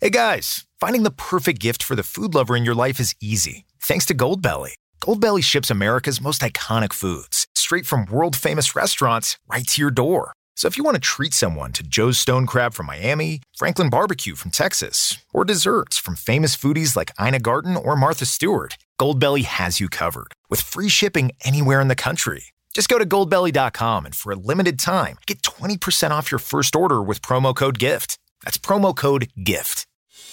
Hey guys, finding the perfect gift for the food lover in your life is easy, thanks to Goldbelly. Goldbelly ships America's most iconic foods, straight from world-famous restaurants right to your door. So if you want to treat someone to Joe's Stone Crab from Miami, Franklin Barbecue from Texas, or desserts from famous foodies like Ina Garten or Martha Stewart, Goldbelly has you covered, with free shipping anywhere in the country. Just go to goldbelly.com and for a limited time, get 20% off your first order with promo code GIFT. That's promo code GIFT.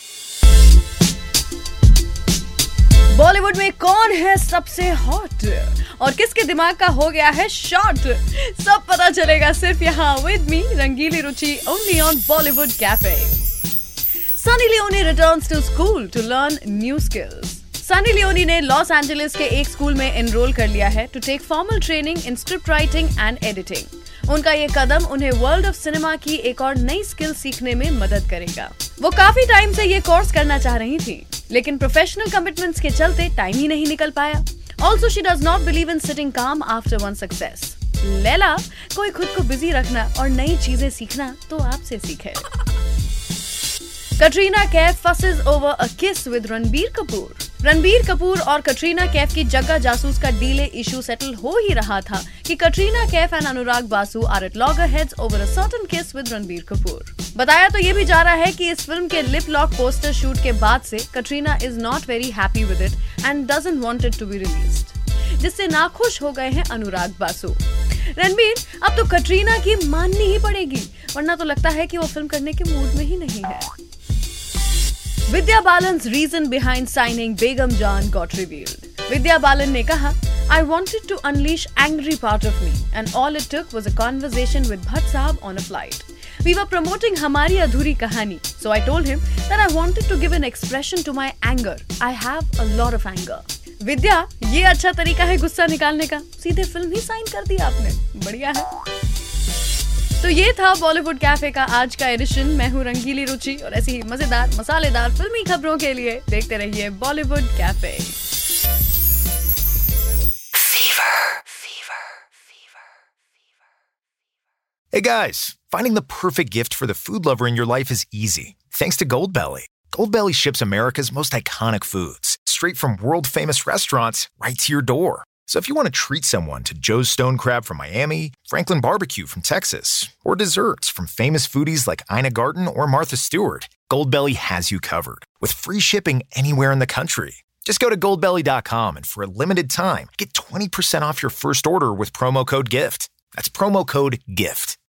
Bollywood में कौन है सबसे hot और किसके दिमाग का हो गया है शॉर्ट, सब पता चलेगा सिर्फ यहाँ with me Rangeeli Ruchi only on Bollywood cafe. Sunny Leone returns to school to learn new skills. Sunny Leone ने लॉस एंजलिस के एक स्कूल में एनरोल कर लिया है to take formal training in script writing and editing. उनका ये कदम उन्हें वर्ल्ड ऑफ सिनेमा की एक और नई स्किल सीखने में मदद करेगा। वो काफी टाइम से ये कोर्स करना चाह रही थी, लेकिन प्रोफेशनल कमिटमेंट्स के चलते टाइम ही नहीं निकल पाया। Also she does not believe in sitting calm after one success. Laila, कोई खुद को बिजी रखना और नई चीजें सीखना तो आपसे सीखे। Katrina Kaif fusses over a kiss with Ranbir Kapoor. Ranbir Kapoor और कटरीना कैफ की जग्गा जासूस का डीले इशू सेटल हो ही रहा था कि Katrina Kaif and Anurag Basu are at loggerheads over a certain kiss with Ranbir Kapoor. बताया तो ये भी जा रहा है कि इस फिल्म के लिप लॉक पोस्टर शूट के बाद से Katrina is not very happy with it and doesn't want it to be released, जिससे नाखुश हो गए हैं अनुराग बासु। रणबीर, अब तो कटरीना की माननी ही पड़ेगी, वरना तो लगता है कि वो फिल्म करने के मूड में ही नहीं है। विद्या बालन's reason behind signing Begum Jaan got revealed. Vidya Balan ने कहा, I wanted to unleash angry part of me and all it took was a conversation with Bhatt Saab on a flight. We were promoting हमारी अधूरी कहानी, so I told him that I wanted to give an expression to my anger. I have a lot of anger. विद्या, ये अच्छा तरीका है गुस्सा निकालने का, सीधे फिल्म ही साइन कर दी आपने, बढ़िया है। तो ये था बॉलीवुड कैफे का आज का एडिशन। मैं हूँ रंगीली रुचि और ऐसी ही मजेदार मसालेदार फिल्मी खबरों के लिए देखते रहिए Bollywood cafe. Hey guys, finding the perfect gift for the food lover in your life is easy, thanks to Goldbelly. Goldbelly ships America's most iconic foods, straight from world-famous restaurants right to your door. So if you want to treat someone to Joe's Stone Crab from Miami, Franklin Barbecue from Texas, or desserts from famous foodies like Ina Garten or Martha Stewart, Goldbelly has you covered, with free shipping anywhere in the country. Just go to goldbelly.com and for a limited time, get 20% off your first order with promo code GIFT. That's promo code GIFT.